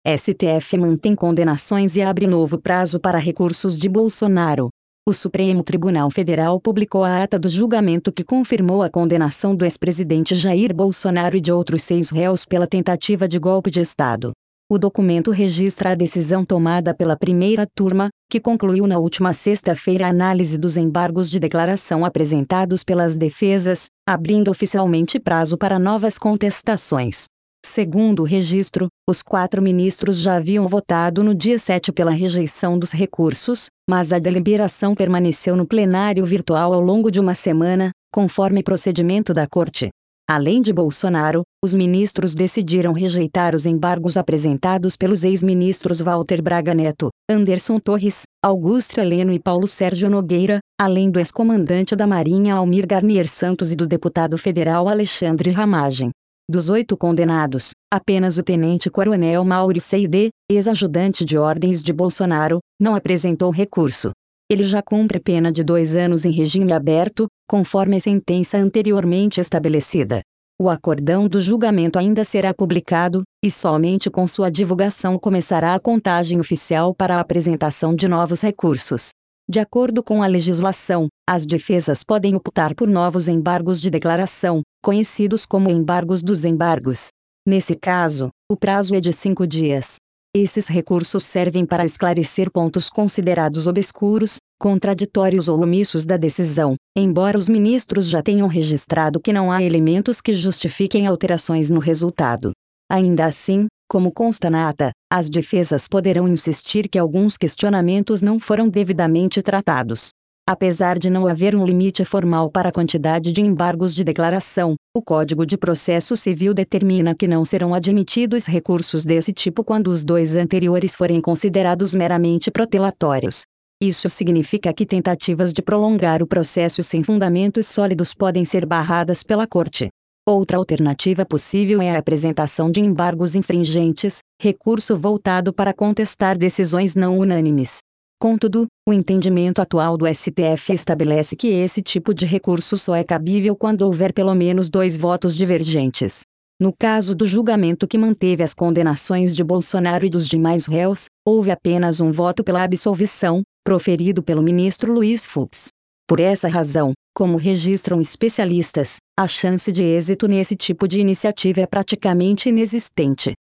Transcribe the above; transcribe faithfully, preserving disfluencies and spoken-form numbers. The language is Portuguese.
S T F mantém condenações e abre novo prazo para recursos de Bolsonaro. O Supremo Tribunal Federal publicou a ata do julgamento que confirmou a condenação do ex-presidente Jair Bolsonaro e de outros seis réus pela tentativa de golpe de Estado. O documento registra a decisão tomada pela primeira turma, que concluiu na última sexta-feira a análise dos embargos de declaração apresentados pelas defesas, abrindo oficialmente prazo para novas contestações. Segundo o registro, os quatro ministros já haviam votado no dia sete pela rejeição dos recursos, mas a deliberação permaneceu no plenário virtual ao longo de uma semana, conforme procedimento da Corte. Além de Bolsonaro, os ministros decidiram rejeitar os embargos apresentados pelos ex-ministros Walter Braga Neto, Anderson Torres, Augusto Heleno e Paulo Sérgio Nogueira, além do ex-comandante da Marinha Almir Garnier Santos e do deputado federal Alexandre Ramagem. Dos oito condenados, apenas o tenente-coronel Mauro Seide, ex-ajudante de ordens de Bolsonaro, não apresentou recurso. Ele já cumpre pena de dois anos em regime aberto, conforme a sentença anteriormente estabelecida. O acordão do julgamento ainda será publicado, e somente com sua divulgação começará a contagem oficial para a apresentação de novos recursos. De acordo com a legislação, as defesas podem optar por novos embargos de declaração, conhecidos como embargos dos embargos. Nesse caso, o prazo é de cinco dias. Esses recursos servem para esclarecer pontos considerados obscuros, contraditórios ou omissos da decisão, embora os ministros já tenham registrado que não há elementos que justifiquem alterações no resultado. Ainda assim, como consta na ata, as defesas poderão insistir que alguns questionamentos não foram devidamente tratados. Apesar de não haver um limite formal para a quantidade de embargos de declaração, o Código de Processo Civil determina que não serão admitidos recursos desse tipo quando os dois anteriores forem considerados meramente protelatórios. Isso significa que tentativas de prolongar o processo sem fundamentos sólidos podem ser barradas pela Corte. Outra alternativa possível é a apresentação de embargos infringentes, recurso voltado para contestar decisões não unânimes. Contudo, o entendimento atual do S T F estabelece que esse tipo de recurso só é cabível quando houver pelo menos dois votos divergentes. No caso do julgamento que manteve as condenações de Bolsonaro e dos demais réus, houve apenas um voto pela absolvição, proferido pelo ministro Luiz Fux. Por essa razão, como registram especialistas, a chance de êxito nesse tipo de iniciativa é praticamente inexistente.